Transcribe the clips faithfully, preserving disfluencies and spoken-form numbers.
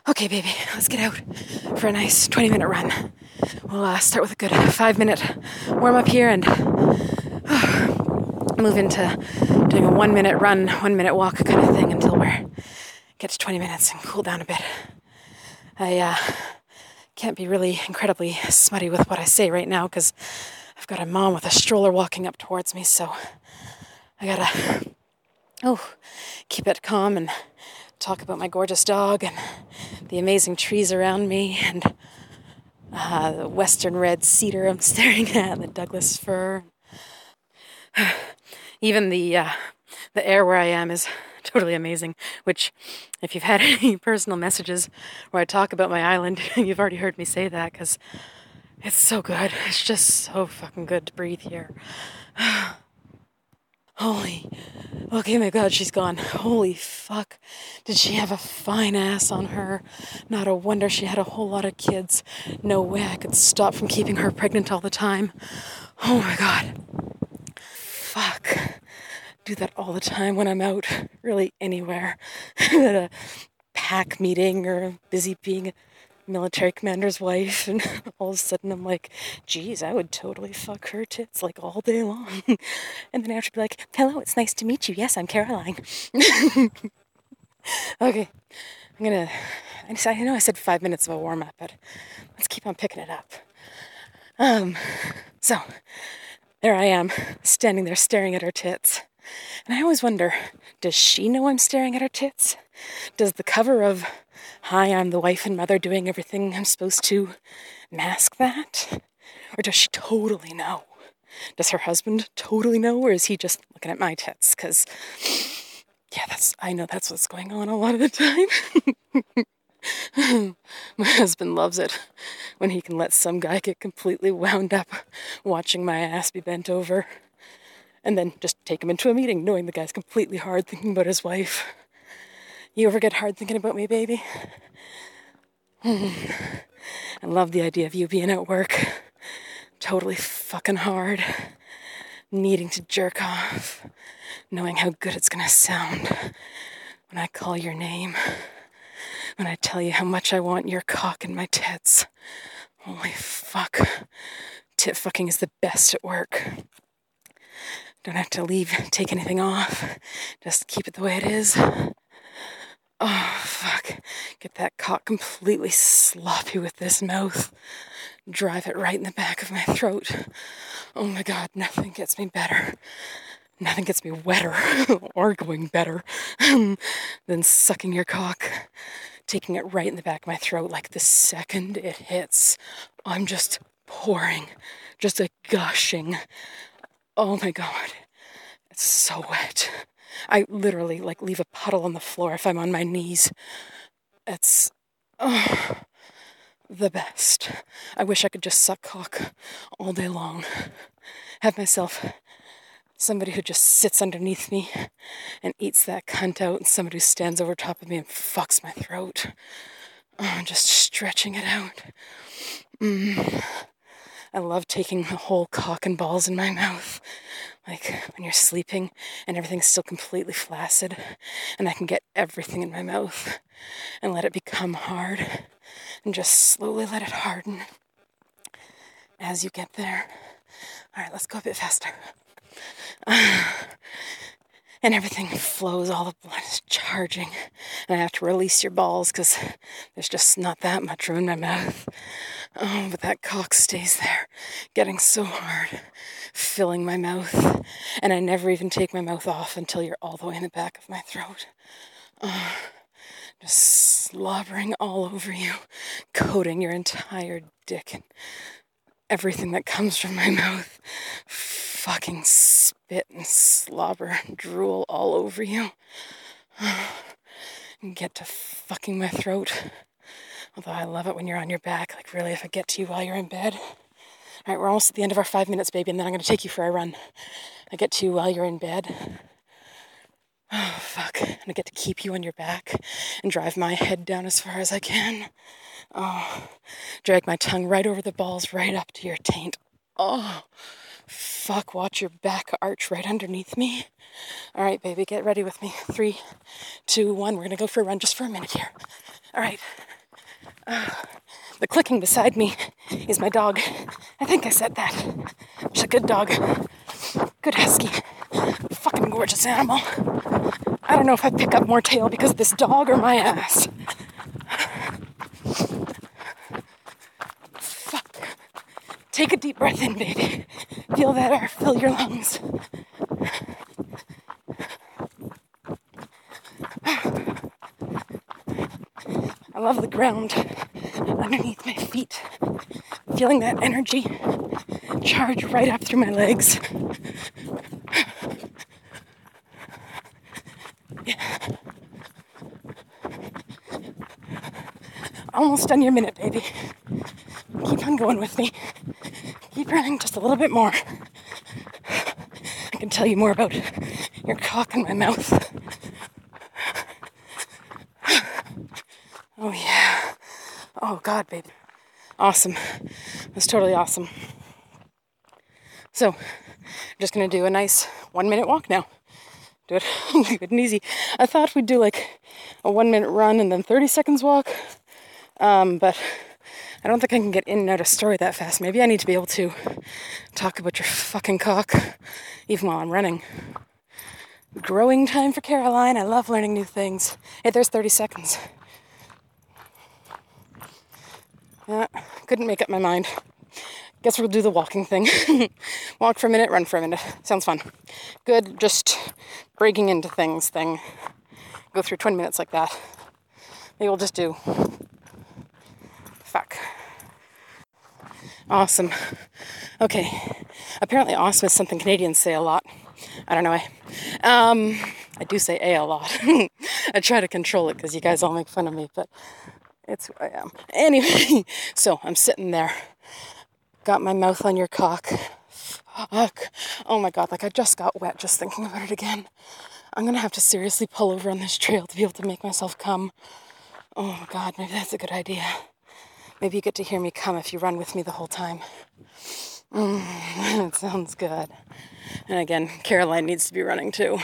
Okay, baby, let's get out for a nice twenty minute run. We'll uh, start with a good five minute warm up here and uh, move into doing a one minute run, one minute walk kind of thing until we get to twenty minutes and cool down a bit. I uh, can't be really incredibly smutty with what I say right now because I've got a mom with a stroller walking up towards me, so I gotta oh keep it calm and talk about my gorgeous dog and the amazing trees around me and uh, the western red cedar I'm staring at, and the Douglas fir. Even the uh, the air where I am is totally amazing, which if you've had any personal messages where I talk about my island, you've already heard me say that because it's so good. It's just so fucking good to breathe here. Holy, okay, my God, she's gone. Holy fuck, did she have a fine ass on her? Not a wonder she had a whole lot of kids. No way I could stop from keeping her pregnant all the time. Oh my God. Fuck. Do that all the time when I'm out, really anywhere. At a pack meeting or busy being a military commander's wife, and all of a sudden I'm like, geez, I would totally fuck her tits like all day long. And then I have to be like, hello, it's nice to meet you. Yes, I'm Caroline. Okay, I'm gonna, I know I said five minutes of a warm up, but let's keep on picking it up. Um, so there I am, standing there staring at her tits. And I always wonder, does she know I'm staring at her tits? Does the cover of Hi, I'm the wife and mother doing everything I'm supposed to mask that? Or does she totally know? Does her husband totally know, or is he just looking at my tits? Because, yeah, that's I know that's what's going on a lot of the time. My husband loves it when he can let some guy get completely wound up watching my ass be bent over. And then just take him into a meeting, knowing the guy's completely hard thinking about his wife. You ever get hard thinking about me, baby? I love the idea of you being at work, totally fucking hard, needing to jerk off, knowing how good it's gonna sound when I call your name, when I tell you how much I want your cock in my tits. Holy fuck. Tit fucking is the best at work. Don't have to leave, take anything off. Just keep it the way it is. Oh, fuck. Get that cock completely sloppy with this mouth. Drive it right in the back of my throat. Oh my God, nothing gets me better. Nothing gets me wetter or going better than sucking your cock, taking it right in the back of my throat. Like the second it hits, I'm just pouring, just a gushing. Oh my God, it's so wet. I literally like leave a puddle on the floor if I'm on my knees. It's oh, the best. I wish I could just suck cock all day long. Have myself somebody who just sits underneath me and eats that cunt out, and somebody who stands over top of me and fucks my throat. Oh, just stretching it out. Mm. I love taking the whole cock and balls in my mouth. Like when you're sleeping and everything's still completely flaccid and I can get everything in my mouth and let it become hard and just slowly let it harden as you get there. All right, let's go a bit faster. Uh, and everything flows, all the blood is charging. And I have to release your balls because there's just not that much room in my mouth. Oh, but that cock stays there, getting so hard, filling my mouth. And I never even take my mouth off until you're all the way in the back of my throat. Oh, just slobbering all over you, coating your entire dick and everything that comes from my mouth. Fucking spit and slobber and drool all over you. And get to fucking my throat. Although I love it when you're on your back. Like really, if I get to you while you're in bed. All right, we're almost at the end of our five minutes, baby, and then I'm going to take you for a run. I get to you while you're in bed. Oh, fuck. I'm going to get to keep you on your back and drive my head down as far as I can. Oh, drag my tongue right over the balls, right up to your taint. Oh, fuck, watch your back arch right underneath me. All right, baby, get ready with me. Three, two, one. We're going to go for a run just for a minute here. All right. The clicking beside me is my dog. I think I said that. She's a good dog. Good husky. Fucking gorgeous animal. I don't know if I pick up more tail because of this dog or my ass. Fuck. Take a deep breath in, baby. Feel that air fill your lungs. I love the ground underneath my feet. Feeling that energy charge right up through my legs. Yeah. Almost done your minute, baby. Keep on going with me. Keep running just a little bit more. I can tell you more about your cock in my mouth. Oh yeah. Oh God, baby. Awesome. That's totally awesome. So, I'm just gonna do a nice one minute walk now. Do it good and easy. I thought we'd do like a one minute run and then thirty seconds walk. Um, but I don't think I can get in and out of story that fast. Maybe I need to be able to talk about your fucking cock even while I'm running. Growing time for Caroline. I love learning new things. Hey, there's thirty seconds. Yeah, couldn't make up my mind. Guess we'll do the walking thing. Walk for a minute, run for a minute. Sounds fun. Good, just breaking into things thing. Go through twenty minutes like that. Maybe we'll just do... Fuck. Awesome. Okay. Apparently awesome is something Canadians say a lot. I don't know why. Um, I do say A a lot. I try to control it because you guys all make fun of me, but it's who I am. Anyway, so I'm sitting there. Got my mouth on your cock. Fuck. Oh my God, like I just got wet just thinking about it again. I'm gonna have to seriously pull over on this trail to be able to make myself come. Oh God, maybe that's a good idea. Maybe you get to hear me come if you run with me the whole time. Mm, it sounds good. And again, Caroline needs to be running too.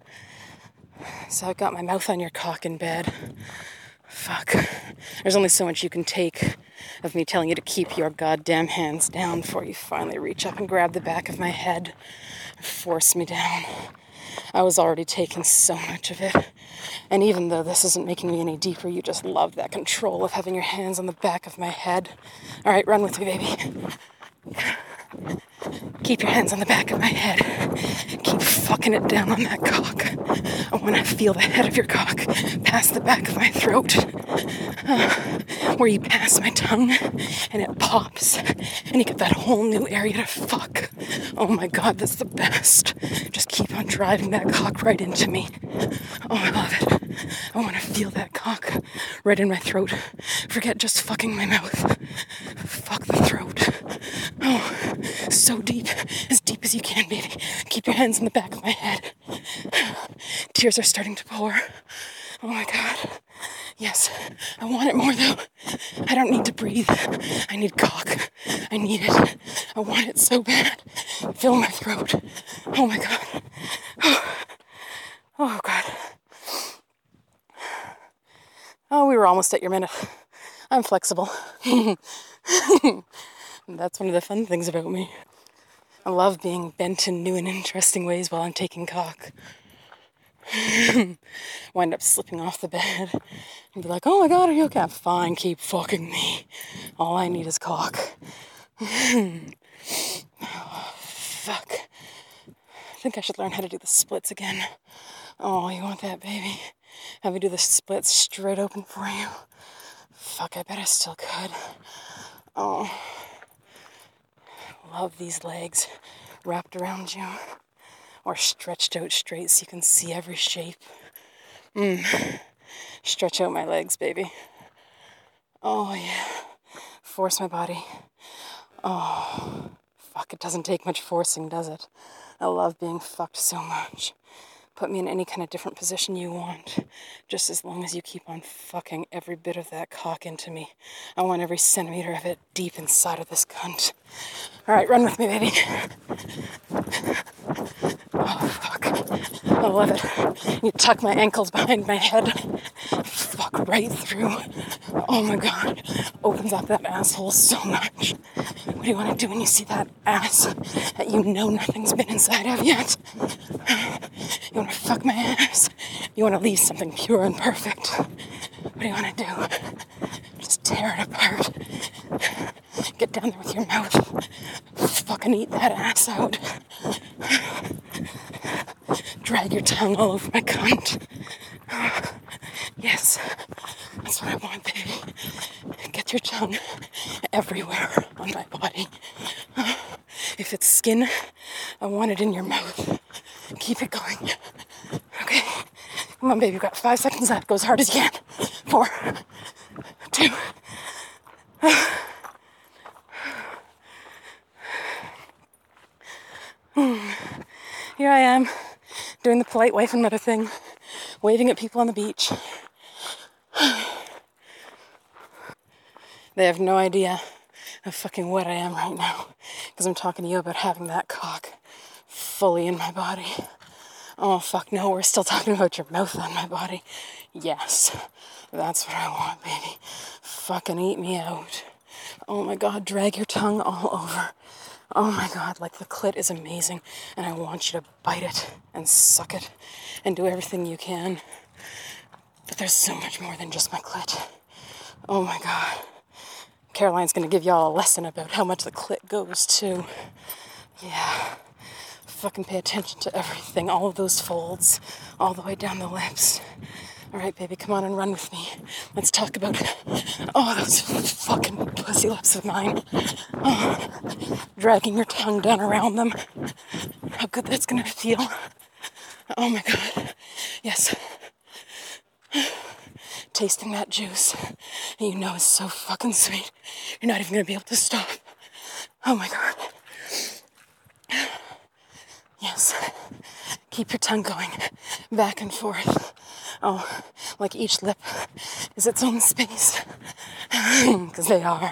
So I've got my mouth on your cock in bed. Fuck. There's only so much you can take of me telling you to keep your goddamn hands down before you finally reach up and grab the back of my head and force me down. I was already taking so much of it. And even though this isn't making me any deeper, you just love that control of having your hands on the back of my head. All right, run with me, baby. Keep your hands on the back of my head. Keep fucking it down on that cock. I want to feel the head of your cock past the back of my throat. Uh, where you pass my tongue and it pops. And you get that whole new area to fuck. Oh my God, that's the best. Just keep on driving that cock right into me. Oh, I love it. I want to feel that cock right in my throat. Forget just fucking my mouth. Fuck the throat. Oh, so deep. As deep as you can, baby. Keep your hands on the back of my head. Tears are starting to pour. Oh my God. Yes, I want it more though. I don't need to breathe. I need cock. I need it. I want it so bad. Fill my throat. Oh my God. Oh, oh God. Oh, we were almost at your minute. I'm flexible. That's one of the fun things about me. I love being bent in new and interesting ways while I'm taking cock. Wind up slipping off the bed and be like, oh my God, are you okay? I'm fine, keep fucking me. All I need is cock. Oh, fuck. I think I should learn how to do the splits again. Oh, you want that, baby? Have me do the splits straight open for you? Fuck, I bet I still could. Oh. Love these legs wrapped around you. Or stretched out straight so you can see every shape. Mm. Stretch out my legs, baby. Oh, yeah. Force my body. Oh, fuck, it doesn't take much forcing, does it? I love being fucked so much. Put me in any kind of different position you want. Just as long as you keep on fucking every bit of that cock into me. I want every centimeter of it deep inside of this cunt. All right, run with me, baby. Oh, fuck. I love it. You tuck my ankles behind my head. Fuck. fuck right through. Oh my god. Opens up that asshole so much. What do you want to do when you see that ass that you know nothing's been inside of yet? You want to fuck my ass? You want to leave something pure and perfect? What do you want to do? Just tear it apart. Get down there with your mouth. Fucking eat that ass out. Drag your tongue all over my cunt. Yes, that's what I want, baby. Get your tongue everywhere on my body. If it's skin, I want it in your mouth. Keep it going. Okay? Come on, baby. You've got five seconds left. Go as hard as you can. Four, two. Here I am, doing the polite wife and mother thing, waving at people on the beach. They have no idea of fucking what I am right now, because I'm talking to you about having that cock fully in my body. Oh, fuck no, we're still talking about your mouth on my body. Yes, that's what I want, baby. Fucking eat me out. Oh my god, drag your tongue all over. Oh my god, like the clit is amazing, and I want you to bite it and suck it and do everything you can. But there's so much more than just my clit. Oh my god. Caroline's gonna give y'all a lesson about how much the clit goes too. Yeah. Fucking pay attention to everything, all of those folds, all the way down the lips. All right, baby, come on and run with me. Let's talk about, oh, those fucking pussy lips of mine. Oh, dragging your tongue down around them. How good that's gonna feel. Oh my god. Yes. Tasting that juice, you know it's so fucking sweet. You're not even gonna be able to stop. Oh my god. Yes. Keep your tongue going back and forth. Oh, like each lip is its own space. Because they are.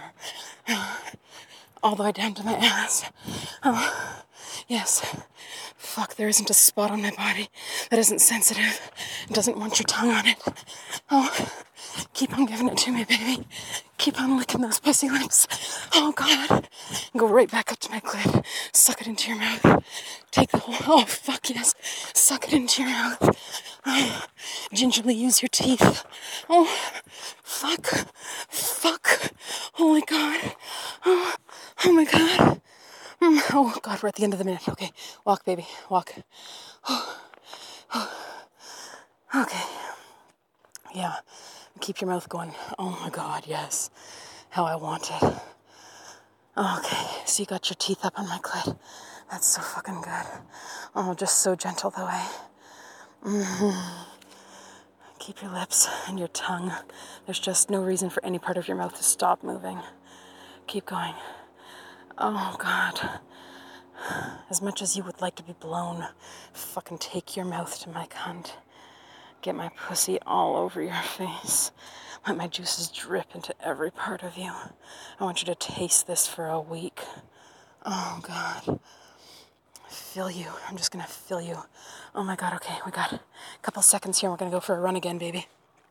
All the way down to my ass. Oh, yes. Fuck, there isn't a spot on my body that isn't sensitive. Doesn't want your tongue on it. Oh, keep on giving it to me, baby. Keep on licking those pussy lips. Oh, God. Go right back up to my clit. Suck it into your mouth. Take the whole... Oh, fuck, yes. Suck it into your mouth. Oh, gingerly use your teeth. Oh, fuck. Fuck. Holy God. Oh, oh my God. Mm, oh, God, we're at the end of the minute. Okay, walk, baby. Walk. Oh, oh. Okay. Yeah. Keep your mouth going. Oh my God, yes. How I want it. Okay, so you got your teeth up on my clit. That's so fucking good. Oh, just so gentle the way. Mm-hmm. Keep your lips and your tongue. There's just no reason for any part of your mouth to stop moving. Keep going. Oh, God. As much as you would like to be blown, fucking take your mouth to my cunt. Get my pussy all over your face. Let my juices drip into every part of you. I want you to taste this for a week. Oh, God. Feel you. I'm just gonna feel you. Oh, my God. Okay, we got a couple seconds here. We're gonna go for a run again, baby.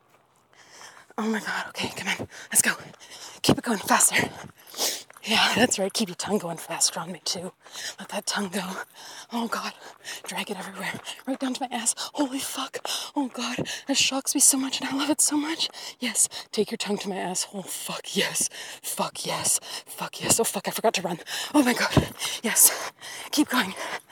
Oh, my God. Okay, come on. Let's go. Keep it going faster. Yeah, that's right. Keep your tongue going faster on me, too. Let that tongue go. Oh, God. Drag it everywhere. Right down to my ass. Holy fuck. Oh, God. That shocks me so much, and I love it so much. Yes. Take your tongue to my asshole. Fuck, yes. Fuck, yes. Fuck, yes. Oh, fuck. I forgot to run. Oh, my God. Yes. Keep going.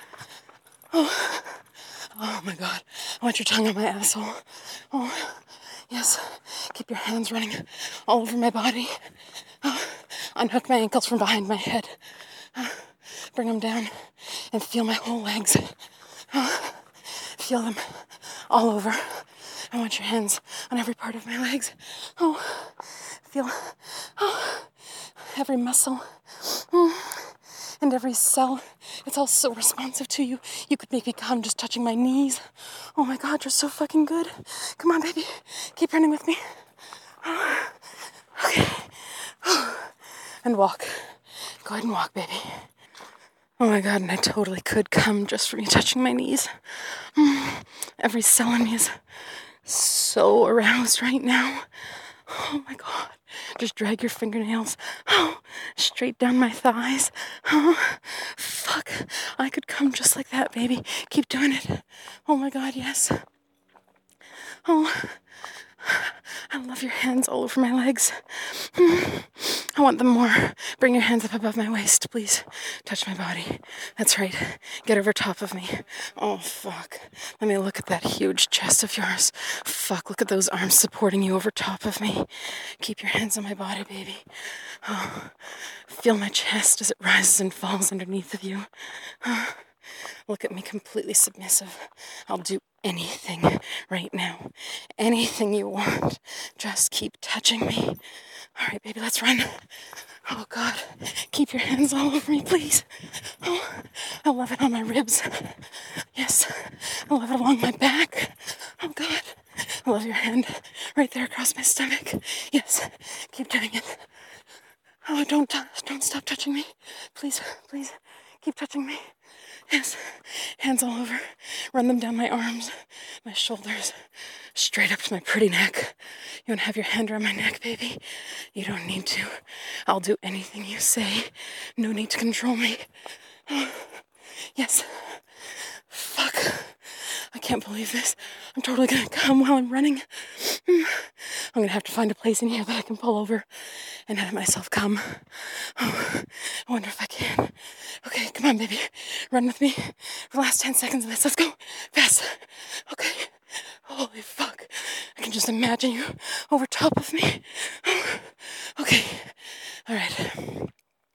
Oh. Oh, my God. I want your tongue on my asshole. Oh, yes. Keep your hands running all over my body. Oh. Unhook my ankles from behind my head. Uh, bring them down and feel my whole legs. Uh, feel them all over. I want your hands on every part of my legs. Oh, feel oh, every muscle oh, and every cell. It's all so responsive to you. You could make me come just touching my knees. Oh my God, you're so fucking good. Come on, baby. Keep running with me. Oh, okay. Oh. And walk. Go ahead and walk, baby. Oh my God, and I totally could come just from you touching my knees. Mm, every cell in me is so aroused right now. Oh my God. Just drag your fingernails oh, straight down my thighs. Oh, fuck. I could come just like that, baby. Keep doing it. Oh my God, yes. Oh, I love your hands all over my legs. I want them more. Bring your hands up above my waist, please. Touch my body. That's right. Get over top of me. Oh, fuck. Let me look at that huge chest of yours. Fuck, look at those arms supporting you over top of me. Keep your hands on my body, baby. Oh, feel my chest as it rises and falls underneath of you. Oh, look at me completely submissive. I'll do anything right now. Anything you want. Just keep touching me. All right, baby, let's run. Oh, God. Keep your hands all over me, please. Oh, I love it on my ribs. Yes. I love it along my back. Oh, God. I love your hand right there across my stomach. Yes. Keep doing it. Oh, don't, don't stop touching me. Please, please. Keep touching me. Yes, hands all over. Run them down my arms, my shoulders, straight up to my pretty neck. You want to have your hand around my neck, baby? You don't need to. I'll do anything you say. No need to control me. Oh, yes. Fuck. I can't believe this. I'm totally gonna come while I'm running. I'm gonna have to find a place in here that I can pull over and let myself come. Oh, I wonder if I can. Okay, come on, baby. Run with me for the last ten seconds of this. Let's go. Fast. Okay. Holy fuck. I can just imagine you over top of me. Okay. All right.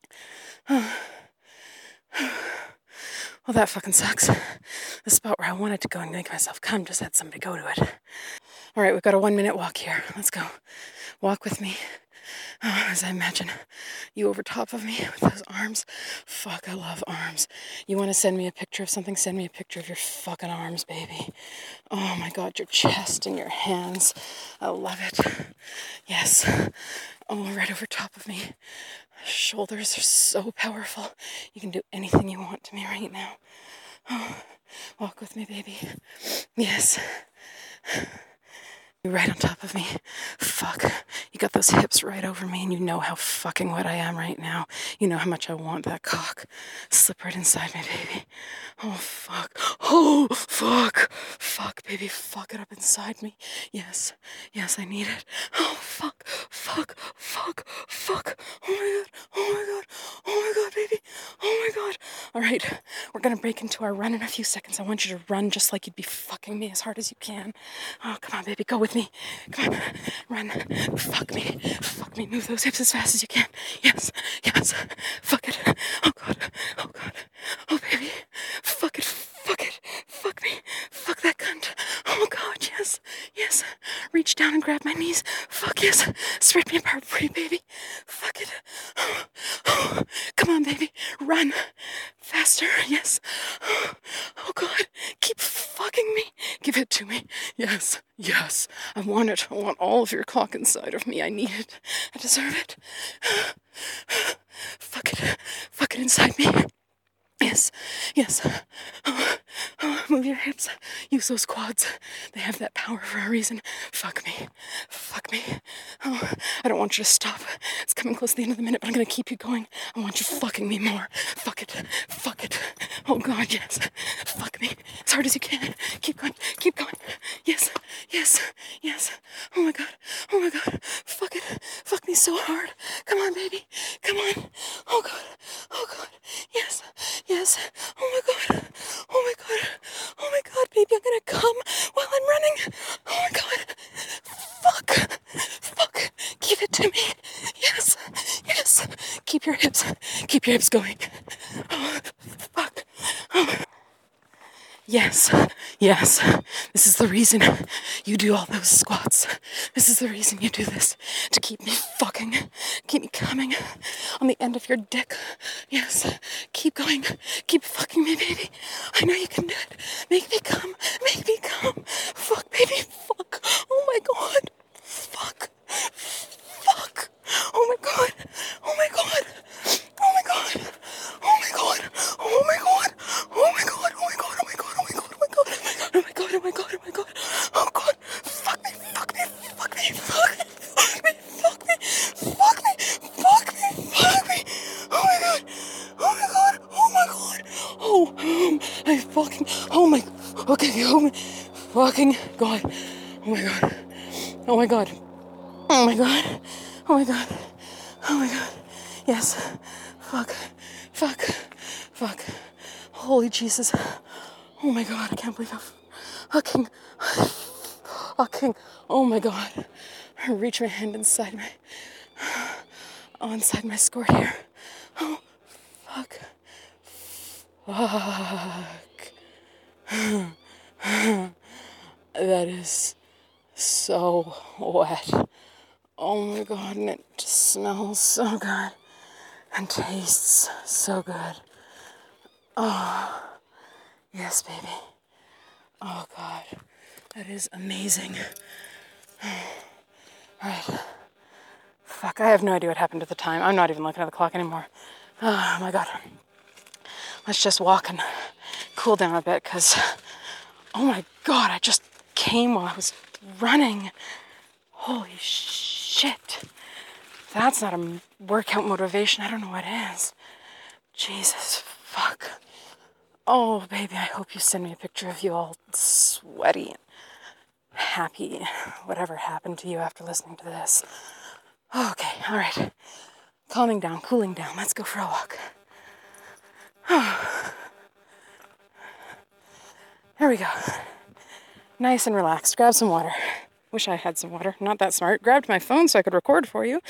Well, that fucking sucks. The spot where I wanted to go and make myself come just had somebody go to it. All right, we've got a one minute walk here. Let's go. Walk with me. Oh, as I imagine you over top of me with those arms. Fuck, I love arms. You want to send me a picture of something? Send me a picture of your fucking arms, baby. Oh my God, your chest and your hands. I love it. Yes. Oh, right over top of me. Shoulders are so powerful. You can do anything you want to me right now. Oh, walk with me, baby. Yes. You're right on top of me. Fuck. You got those hips right over me, and you know how fucking wet I am right now. You know how much I want that cock. Slip right inside me, baby. Oh, fuck. Oh, fuck. Fuck, baby. Fuck it up inside me. Yes. Yes, I need it. Oh, fuck. Fuck. Fuck. Fuck. Oh, my God. Oh, my God. Oh, my God, baby. Oh, my God. All right. We're going to break into our run in a few seconds. I want you to run just like you'd be fucking me as hard as you can. Oh, come on, baby. Go with me. Come on. Run. Fuck me. Fuck me. Move those hips as fast as you can. Yes. Yes. Fuck it. Oh, God. Oh, God. Oh, baby. Fuck it. Fuck it. Fuck me. Fuck that cunt. Oh, God. Yes. Yes. Reach down and grab my knees. Fuck yes. Spread me apart for you, baby. Fuck it. Oh, oh. Come on, baby. Run. Faster. Yes. Oh, oh, God. Keep fucking me. Give it to me. Yes. Yes. I want it. I want all of your cock inside of me. I need it. I deserve it. Fuck it. Fuck it inside me. Yes, yes. Oh, oh, move your hips. Use those quads. They have that power for a reason. Fuck me. Fuck me. Oh, I don't want you to stop. It's coming close to the end of the minute, but I'm gonna keep you going. I want you fucking me more. Fuck it. Fuck it. Oh, God, yes. Fuck me. As hard as you can. Keep going. Keep going. Yes. Yes. Yes. Oh, my God. Oh, my God. Fuck it. Fuck me so hard. Come on, baby. Come on. Oh, God. Oh, God. Yes. Yes. Oh my God. Oh my God. Oh my God, baby, I'm gonna come while I'm running. Oh my God. Fuck. Fuck. Give it to me. Yes. Yes. Keep your hips. Keep your hips going. Oh, fuck. Oh. Yes, yes, this is the reason you do all those squats. This is the reason you do this, to keep me fucking, keep me coming on the end of your dick. Yes, keep going, keep fucking me, baby. I know you can do it. Make me come, make me come. Fuck, baby, fuck. Oh my God, fuck, fuck. Oh my God, oh my God, oh my God, oh my God, oh my God, oh my God, oh my God, oh my God, oh my God, oh my God, oh my God, oh my God, oh my God, oh God, Oh, fucking God. Oh my God. Oh my God. Oh my God. Oh my God. Oh my God. Yes. Fuck. Fuck. Fuck. Holy Jesus. Oh my God. I can't believe how fucking. Fucking. Oh my God. I reach my hand inside my. Oh, inside my skirt here. Oh, fuck. Fuck. That is so wet. Oh my God, and it just smells so good and tastes so good. Oh, yes, baby. Oh God, that is amazing. Right. Fuck, I have no idea what happened at the time. I'm not even looking at the clock anymore. Oh my God. Let's just walk and cool down a bit, because, oh my God, I just came while I was running. Holy shit. That's not a workout motivation. I don't know what is. Jesus, fuck. Oh, baby, I hope you send me a picture of you all sweaty and happy, whatever happened to you after listening to this. Okay, all right. Calming down, cooling down. Let's go for a walk. There we go. Nice and relaxed. Grab some water. Wish I had some water. Not that smart. Grabbed my phone so I could record for you.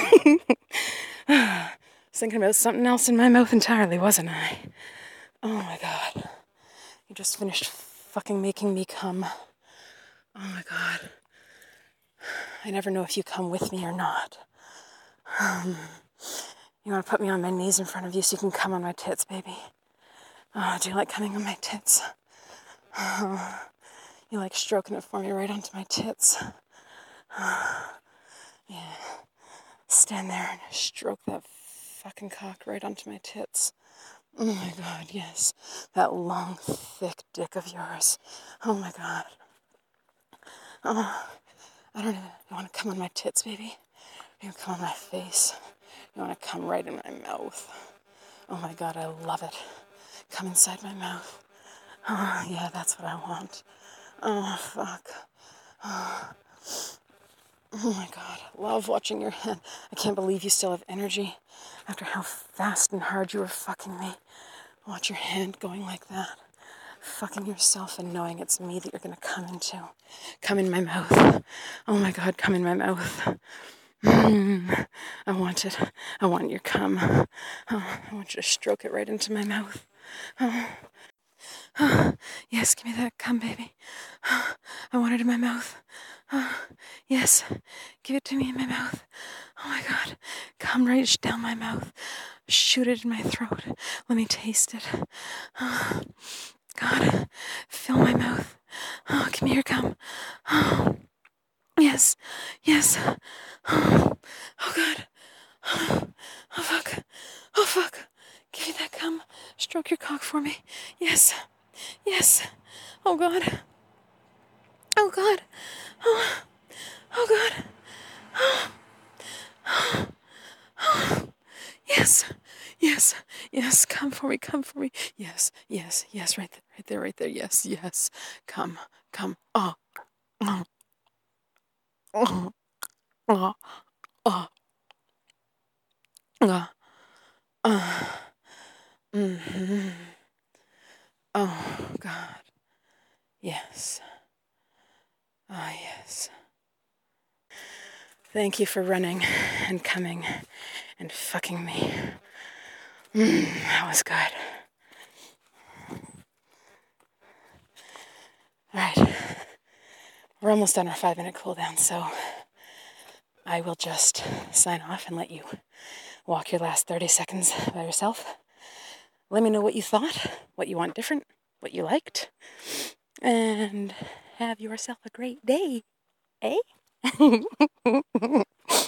Was thinking about something else in my mouth entirely, wasn't I? Oh my God. You just finished fucking making me come. Oh my God. I never know if you come with me or not. Um, you want to put me on my knees in front of you so you can come on my tits, baby? Oh, do you like coming on my tits? Oh, you like stroking it for me right onto my tits? Oh, yeah. Stand there and stroke that fucking cock right onto my tits. Oh my God, yes. That long, thick dick of yours. Oh my God. Oh, I don't know. You want to come on my tits, baby? You want to come on my face? You want to come right in my mouth? Oh my God, I love it. Come inside my mouth. Oh, yeah, that's what I want. Oh, fuck. Oh, oh my God, I love watching your head. I can't believe you still have energy after how fast and hard you were fucking me. Watch your hand going like that. Fucking yourself and knowing it's me that you're gonna come into. Come in my mouth. Oh my God, come in my mouth. Mm, I want it. I want your cum. Oh, I want you to stroke it right into my mouth. Oh, oh, yes, give me that cum, baby. Oh, I want it in my mouth. Oh, yes, give it to me in my mouth. Oh my God, come right down my mouth. Shoot it in my throat. Let me taste it. Oh, God, fill my mouth. Oh, give me your cum. Oh, yes, yes. Oh, oh God. Oh, oh, fuck. Oh, fuck. Give me that cum. Stroke your cock for me. Yes, yes. Oh, God. Oh, God. Oh, oh God. Oh, oh, oh. Yes, yes, yes, come for me, come for me. Yes, yes, yes, right there, right there, right there. Yes, yes, come, come. Oh, oh, oh, oh, oh, oh, oh. Mm-hmm. Oh, God. Yes. Ah, oh, yes. Thank you for running and coming and fucking me. Mm, that was good. All right. We're almost done our five minute cool down, so I will just sign off and let you walk your last thirty seconds by yourself. Let me know what you thought, what you want different, what you liked, and have yourself a great day, eh?